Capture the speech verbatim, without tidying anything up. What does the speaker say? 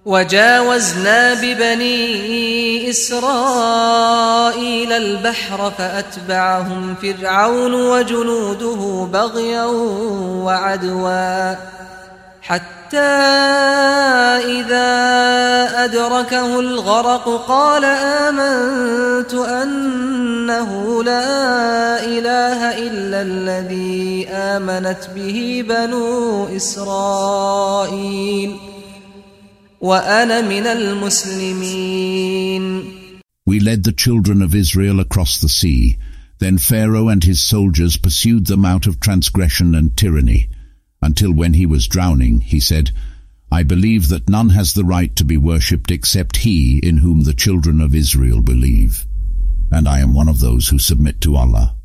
وجاوزنا ببني إسرائيل البحر فأتبعهم فرعون وجنوده بغيا وعدوا حتى إذا أدركه الغرق قال آمنت أنه لا إله إلا الذي آمنت به بنو إسرائيل وأنا من المسلمين. We led the children of Israel across the sea. Then Pharaoh and his soldiers pursued them out of transgression and tyranny, until when he was drowning, he said, I believe that none has the right to be worshipped except he in whom the children of Israel believe. And I am one of those who submit to Allah.